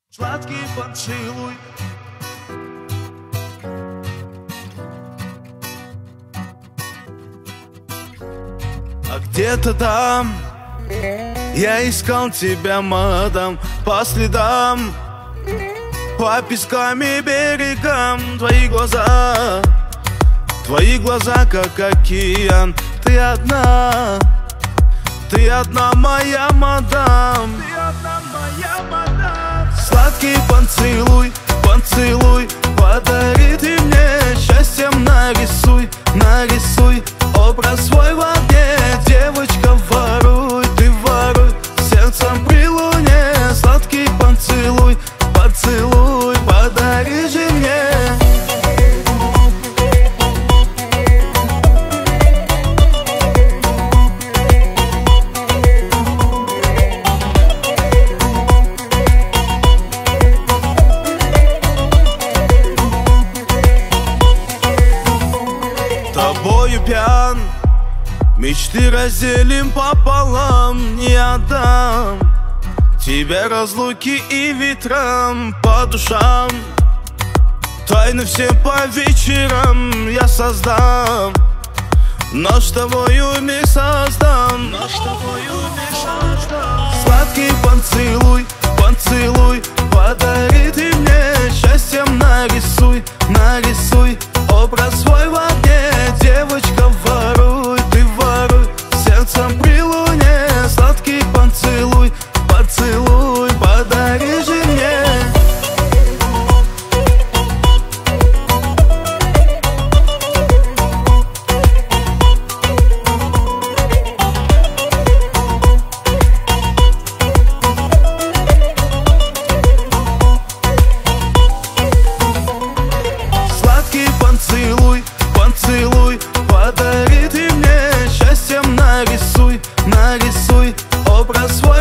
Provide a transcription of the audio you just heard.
Сладкий поцелуй. А где-то там я искал тебя, мадам, по следам, по пескам и берегам. Твои глаза как океан. Ты одна моя мадам. Сладкий поцелуй, поцелуй, подари ты мне счастьем, нарисуй, нарисуй образ свой в огне. Девочка, воруй, ты воруй сердцем при луне. Сладкий поцелуй, поцелуй, подари же мне. Тобою пьян, мечты разделим пополам. Не отдам тебе разлуки и ветрам по душам. Тайны все по вечерам я создам. Наш с тобою мир создам. Сладкий поцелуй, поцелуй, подари ты мне счастьем, нарисуй, нарисуй образ свой в огне. Девочка, воруй, ты воруй сердцем при луне. Сладкий поцелуй, поцелуй, подари же мне. Поцелуй, поцелуй, подари ты мне счастьем, нарисуй, нарисуй образ свой